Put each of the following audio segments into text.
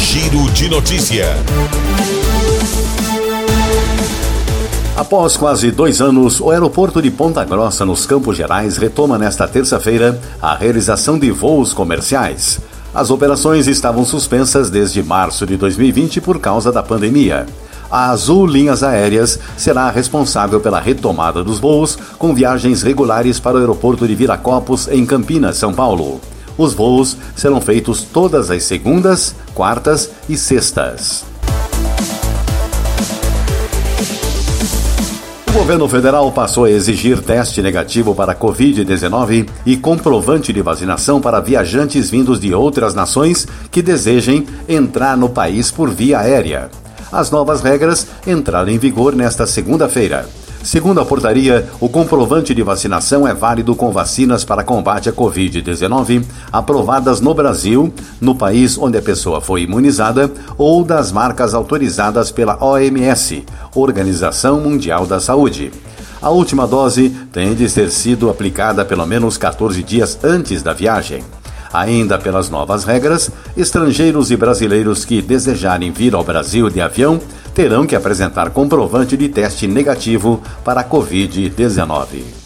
Giro de Notícia. Após quase 2 anos, o aeroporto de Ponta Grossa, nos Campos Gerais, retoma nesta terça-feira a realização de voos comerciais. As operações estavam suspensas desde março de 2020 por causa da pandemia. A Azul Linhas Aéreas será responsável pela retomada dos voos com viagens regulares para o aeroporto de Viracopos, em Campinas, São Paulo. Os voos serão feitos todas as segundas, quartas e sextas. O governo federal passou a exigir teste negativo para a Covid-19 e comprovante de vacinação para viajantes vindos de outras nações que desejem entrar no país por via aérea. As novas regras entraram em vigor nesta segunda-feira. Segundo a portaria, o comprovante de vacinação é válido com vacinas para combate à Covid-19 aprovadas no Brasil, no país onde a pessoa foi imunizada, ou das marcas autorizadas pela OMS, Organização Mundial da Saúde. A última dose tem de ter sido aplicada pelo menos 14 dias antes da viagem. Ainda pelas novas regras, estrangeiros e brasileiros que desejarem vir ao Brasil de avião terão que apresentar comprovante de teste negativo para a Covid-19.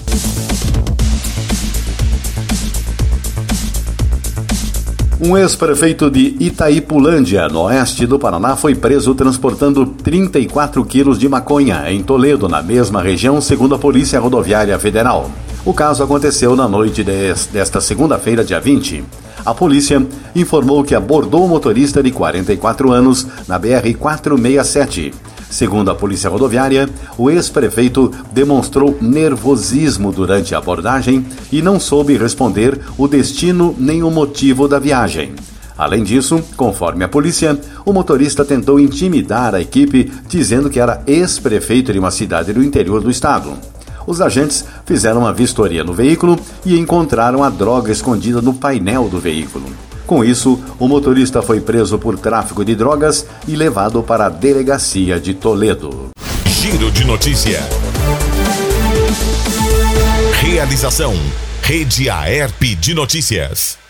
Um ex-prefeito de Itaipulândia, no oeste do Paraná, foi preso transportando 34 quilos de maconha em Toledo, na mesma região, segundo a Polícia Rodoviária Federal. O caso aconteceu na noite desta segunda-feira, dia 20. A polícia informou que abordou o motorista de 44 anos na BR-467. Segundo a Polícia Rodoviária, o ex-prefeito demonstrou nervosismo durante a abordagem e não soube responder o destino nem o motivo da viagem. Além disso, conforme a polícia, o motorista tentou intimidar a equipe, dizendo que era ex-prefeito de uma cidade do interior do estado. Os agentes fizeram uma vistoria no veículo e encontraram a droga escondida no painel do veículo. Com isso, o motorista foi preso por tráfico de drogas e levado para a delegacia de Toledo. Giro de Notícia. Realização: Rede Aerp de Notícias.